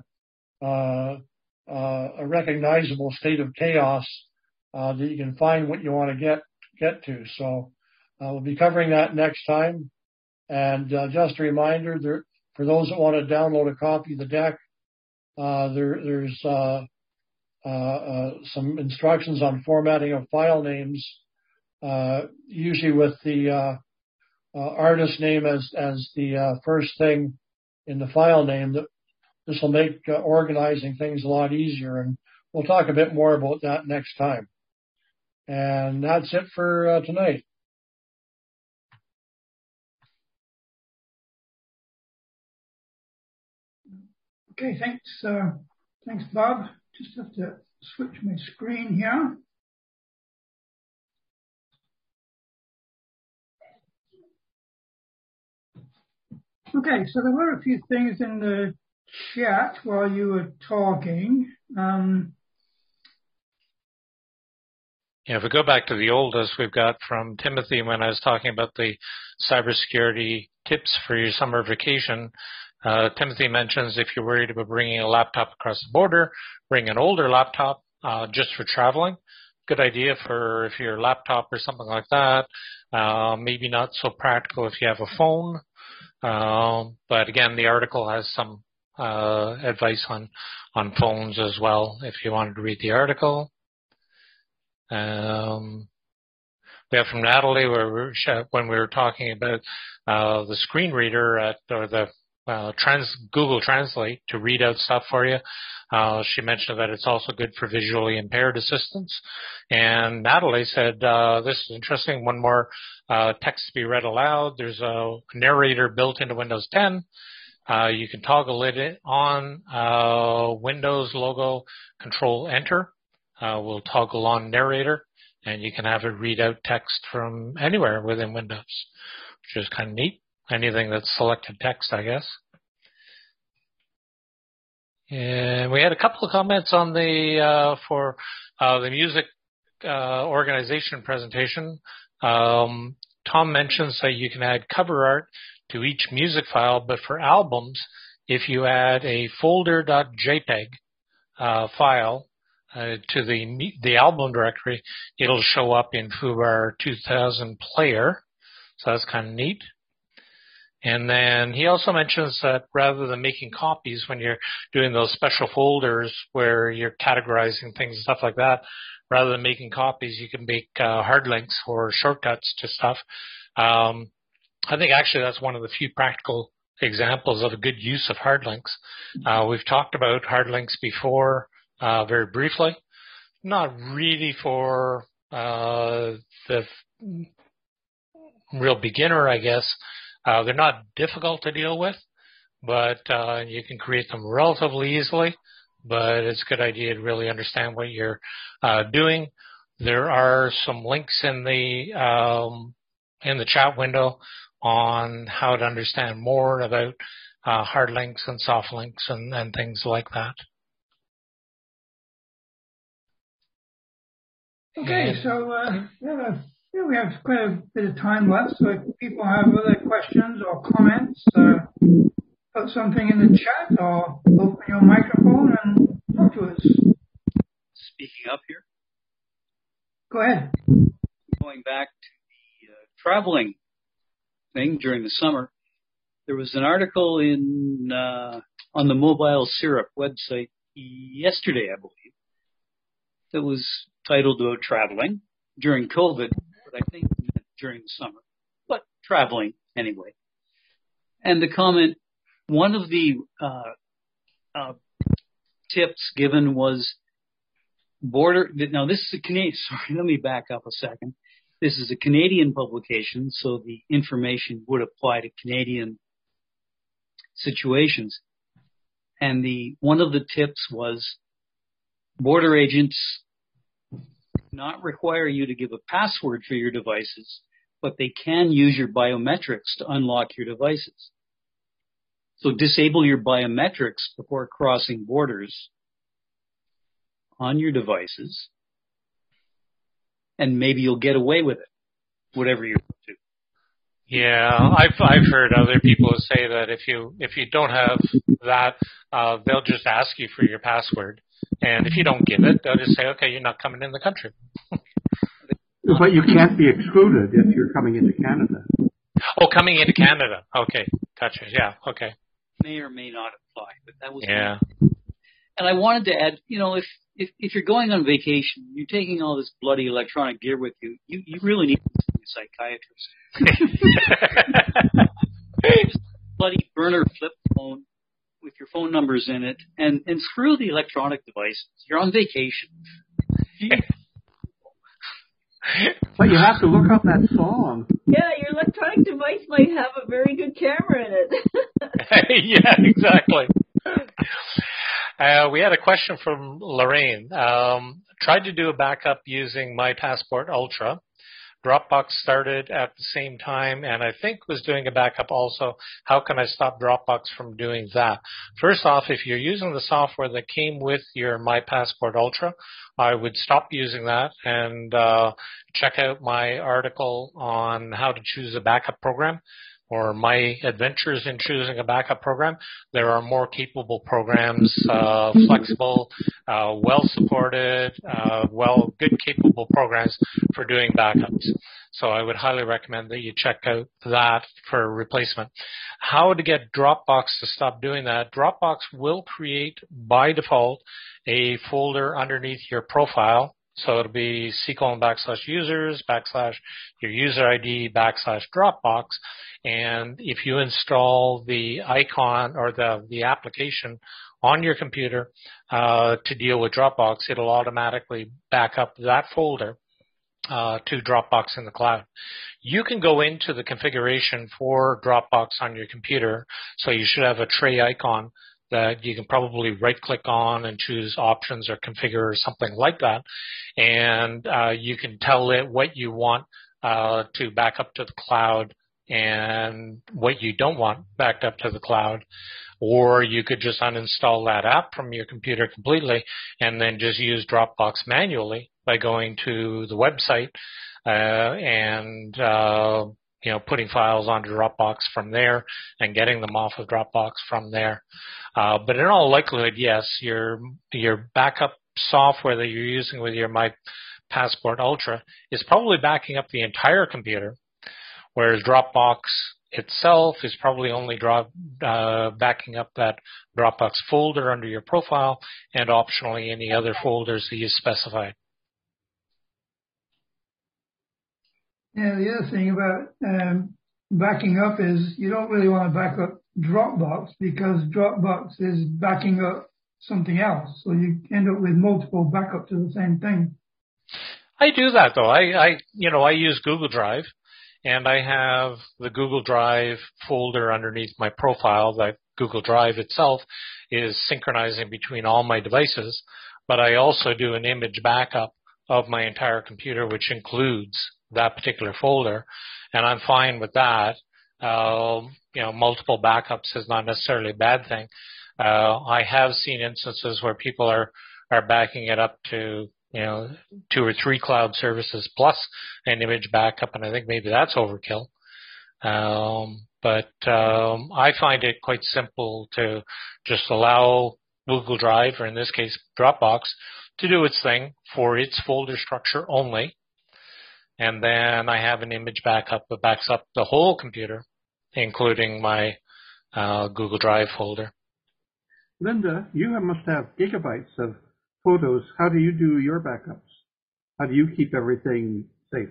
a recognizable state of chaos that you can find what you want to get to. So we'll be covering that next time. And just a reminder, for those that want to download a copy of the deck, there's some instructions on formatting of file names, usually with the artist name as the first thing in the file name. This will make organizing things a lot easier, and we'll talk a bit more about that next time. And that's it for tonight. Okay, thanks, Bob. Just have to switch my screen here. Okay, so there were a few things in the chat while you were talking. If we go back to the oldest we've got from Timothy when I was talking about the cybersecurity tips for your summer vacation, Timothy mentions if you're worried about bringing a laptop across the border, bring an older laptop just for traveling. Good idea for if your laptop or something like that. Maybe not so practical if you have a phone. But again, the article has some advice on phones as well if you wanted to read the article. We have from Natalie when we were talking about the screen reader or the Google Translate to read out stuff for you. She mentioned that it's also good for visually impaired assistants. And Natalie said, this is interesting, one more text to be read aloud. There's a narrator built into Windows 10. You can toggle it on Windows logo, Control Enter. Will toggle on narrator, and you can have it read out text from anywhere within Windows, which is kind of neat. Anything that's selected text, I guess. And we had a couple of comments on the for the music organization presentation, Tom mentions that you can add cover art to each music file, but for albums, if you add a folder.jpg file to the album directory, it'll show up in Foobar 2000 Player. So that's kind of neat. And then he also mentions that rather than making copies when you're doing those special folders where you're categorizing things and stuff like that, rather than making copies, you can make hard links or shortcuts to stuff. I think actually that's one of the few practical examples of a good use of hard links. We've talked about hard links before very briefly. Not really for the real beginner, I guess. They're not difficult to deal with, but you can create them relatively easily. But it's a good idea to really understand what you're doing. There are some links in the chat window on how to understand more about hard links and soft links and things like that. Okay, so we have quite a bit of time left, so if people have other questions or comments, put something in the chat or open your microphone and talk to us. Speaking up here. Go ahead. Going back to the traveling thing during the summer, there was an article on the Mobile Syrup website yesterday, I believe, that was titled about traveling during COVID, but I think during the summer, but traveling anyway. And the comment, one of the tips given was now this is a Canadian, sorry, let me back up a second. This is a Canadian publication, so the information would apply to Canadian situations. And one of the tips was border agents not require you to give a password for your devices, but they can use your biometrics to unlock your devices. So disable your biometrics before crossing borders on your devices, and maybe you'll get away with it, whatever you're up to. Yeah, I've heard other people say that if you don't have that, they'll just ask you for your password, and if you don't give it, they'll just say, okay, you're not coming in the country. But you can't be excluded if you're coming into Canada. Oh, coming into Canada. Okay, gotcha. Yeah, okay. May or may not apply, but that was yeah. And I wanted to add, if you're going on vacation, you're taking all this bloody electronic gear with you, you really need to see a psychiatrist. Bloody burner flip phone with your phone numbers in it, and screw the electronic devices. You're on vacation. But you have to look up that song. Yeah, your electronic device might have a very good camera in it. Yeah, exactly. We had a question from Lorraine. Tried to do a backup using My Passport Ultra. Dropbox started at the same time, and I think was doing a backup also. How can I stop Dropbox from doing that? First off, if you're using the software that came with your My Passport Ultra, I would stop using that and check out my article on how to choose a backup program, or my adventures in choosing a backup program. There are more capable programs, flexible, well-supported, good capable programs for doing backups. So I would highly recommend that you check out that for a replacement. How to get Dropbox to stop doing that? Dropbox will create, by default, a folder underneath your profile. So it'll be /users / your user ID / Dropbox. And if you install the icon or the application on your computer to deal with Dropbox, it'll automatically back up that folder to Dropbox in the cloud. You can go into the configuration for Dropbox on your computer. So you should have a tray icon that you can probably right-click on and choose options or configure or something like that. And you can tell it what you want to back up to the cloud and what you don't want backed up to the cloud. or you could just uninstall that app from your computer completely and then just use Dropbox manually by going to the website and putting files onto Dropbox from there and getting them off of Dropbox from there. But in all likelihood, yes, your backup software that you're using with your My Passport Ultra is probably backing up the entire computer, whereas Dropbox itself is probably only backing up that Dropbox folder under your profile and optionally any other folders that you specified. Yeah, the other thing about backing up is you don't really want to back up Dropbox because Dropbox is backing up something else. So you end up with multiple backups of the same thing. I do that though. I use Google Drive, and I have the Google Drive folder underneath my profile that Google Drive itself is synchronizing between all my devices. But I also do an image backup of my entire computer, which includes that particular folder, and I'm fine with that. Multiple backups is not necessarily a bad thing. I have seen instances where people are backing it up to 2 or 3 cloud services plus an image backup, and I think maybe that's overkill. But I find it quite simple to just allow Google Drive, or in this case Dropbox, to do its thing for its folder structure only. And then I have an image backup that backs up the whole computer, including my Google Drive folder. Linda, you must have gigabytes of photos. How do you do your backups? How do you keep everything safe?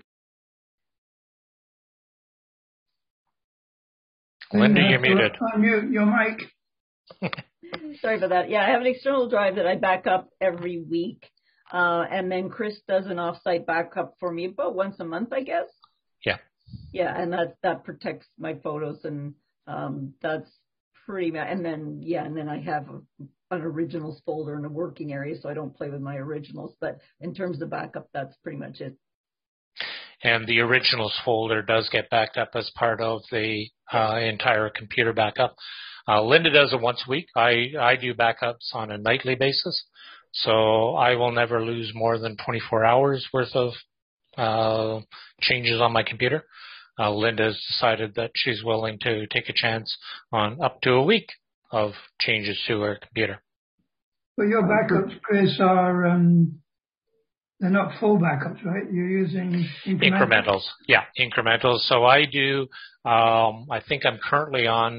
Linda, you're muted. Unmute your mic. Sorry about that. Yeah, I have an external drive that I back up every week. And then Chris does an offsite backup for me about once a month, I guess. Yeah. Yeah, and that protects my photos, and that's pretty much. And then I have an originals folder in a working area, so I don't play with my originals. But in terms of backup, that's pretty much it. And the originals folder does get backed up as part of the entire computer backup. Linda does it once a week. I do backups on a nightly basis. So I will never lose more than 24 hours worth of changes on my computer. Linda has decided that she's willing to take a chance on up to a week of changes to her computer. Well, your backups, Chris, they're not full backups, right? You're using incrementals. Yeah, incrementals. So I do, I think I'm currently on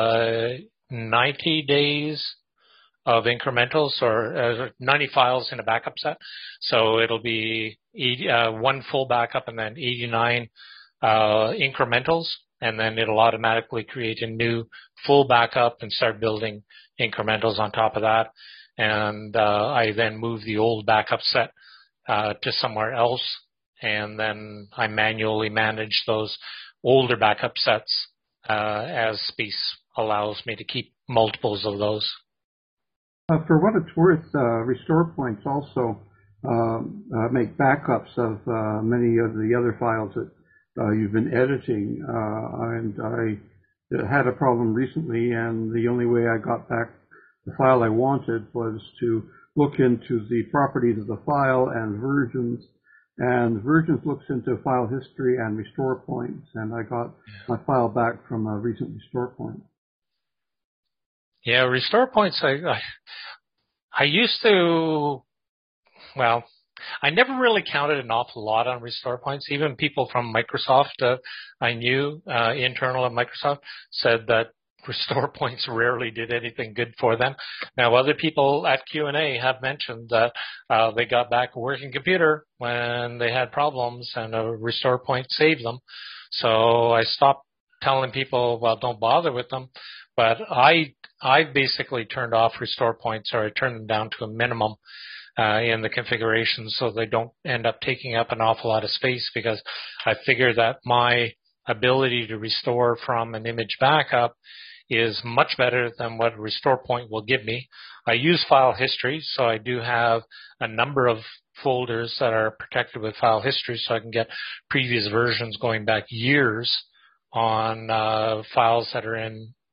90 days of incrementals, or 90 files in a backup set. So it'll be 1 full backup and then 89 incrementals, and then it'll automatically create a new full backup and start building incrementals on top of that. And I then move the old backup set to somewhere else, and then I manually manage those older backup sets as space allows me to keep multiples of those. For what it's worth, Restore Points also make backups of many of the other files that you've been editing. And I had a problem recently, and the only way I got back the file I wanted was to look into the properties of the file and versions. And versions looks into file history and Restore Points, and I got my file back from a recent Restore Point. Yeah, Restore Points, I used to, well, I never really counted an awful lot on Restore Points. Even people from Microsoft I knew, internal at Microsoft, said that Restore Points rarely did anything good for them. Now, other people at Q&A have mentioned that they got back a working computer when they had problems, and a Restore Point saved them. So I stopped telling people, well, don't bother with them. But I basically turned off Restore Points, or I turned them down to a minimum in the configuration so they don't end up taking up an awful lot of space, because I figure that my ability to restore from an image backup is much better than what a Restore Point will give me. I use file history, so I do have a number of folders that are protected with file history, so I can get previous versions going back years on files that are in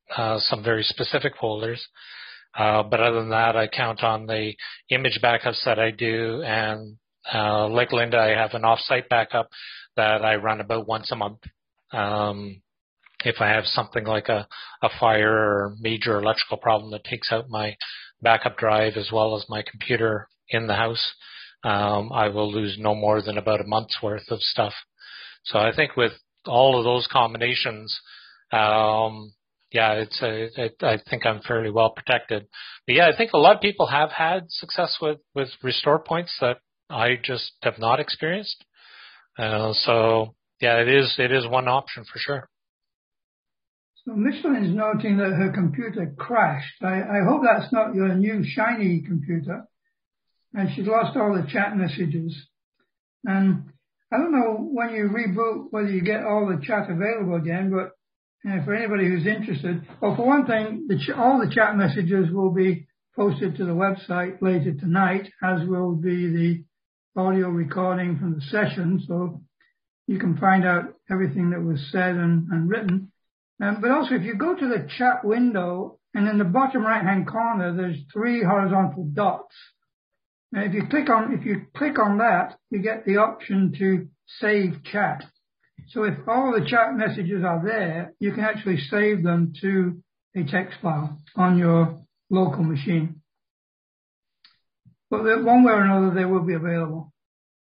some very specific folders. But other than that, I count on the image backups that I do, and like Linda, I have an off-site backup that I run about once a month. If I have something like a fire or major electrical problem that takes out my backup drive as well as my computer in the house, I will lose no more than about a month's worth of stuff. So I think with all of those combinations, I think I'm fairly well protected. But yeah, I think a lot of people have had success with restore points that I just have not experienced. So yeah, it is one option for sure. So Michelin's noting that her computer crashed. I hope that's not your new shiny computer. And she's lost all the chat messages. And I don't know when you reboot whether you get all the chat available again, but for anybody who's interested, well, for one thing, all the chat messages will be posted to the website later tonight, as will be the audio recording from the session, so you can find out everything that was said and written. But also, if you go to the chat window, and in the bottom right-hand corner, there's 3 horizontal dots. Now, if you click on that, you get the option to save chat. So if all the chat messages are there, you can actually save them to a text file on your local machine. But one way or another, they will be available.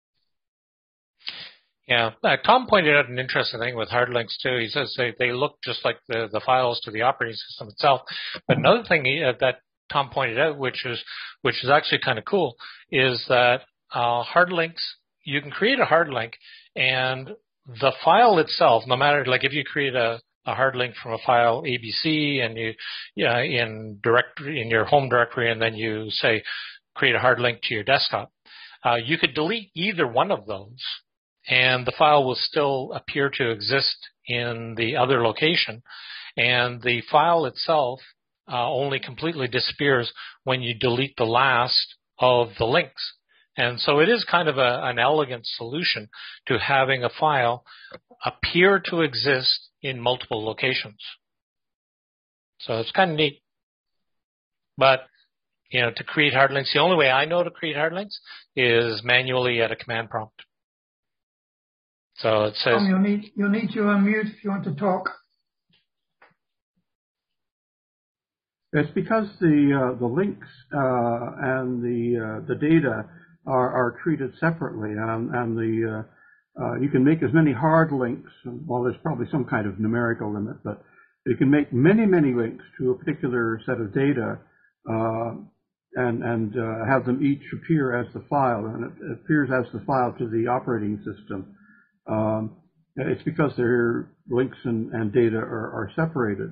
Yeah, Tom pointed out an interesting thing with hard links too. He says they look just like the files to the operating system itself. But another thing that Tom pointed out, which is actually kind of cool, is that hard links, you can create a hard link, and the file itself, no matter, like if you create a hard link from a file ABC and in your home directory, and then you say create a hard link to your desktop, you could delete either one of those, and the file will still appear to exist in the other location. And the file itself only completely disappears when you delete the last of the links. And so it is kind of an elegant solution to having a file appear to exist in multiple locations. So it's kind of neat. But, to create hard links, the only way I know to create hard links is manually at a command prompt. So it says... you'll need to unmute if you want to talk. It's because the links and the data are treated separately, and you can make as many hard links. Well, there's probably some kind of numerical limit, but you can make many links to a particular set of data, and have them each appear as the file, and it appears as the file to the operating system. It's because their links and data are separated.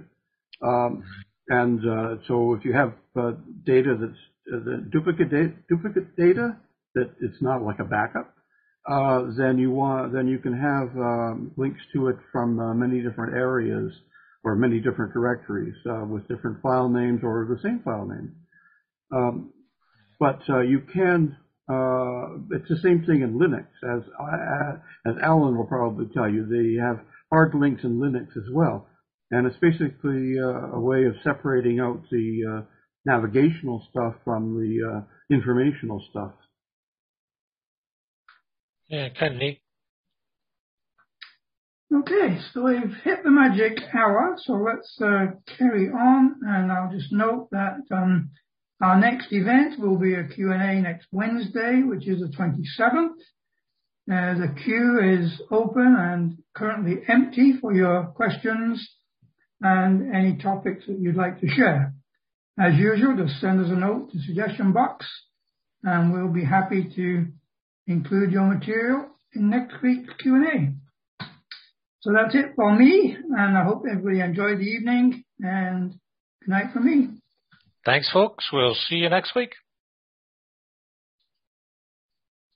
So if you have data that's duplicate data that it's not like a backup, then you can have links to it from many different areas or many different directories with different file names or the same file name. But you can. It's the same thing in Linux, as Alan will probably tell you. They have hard links in Linux as well. And it's basically a way of separating out the navigational stuff from the informational stuff. Yeah, kind of neat. Okay, so we've hit the magic hour, so let's carry on. And I'll just note that our next event will be a Q&A next Wednesday, which is the 27th. The queue is open and currently empty for your questions and any topics that you'd like to share. As usual, just send us a note to the suggestion box, and we'll be happy to include your material in next week's Q&A. So that's it for me, and I hope everybody enjoyed the evening, and good night from me. Thanks, folks. We'll see you next week.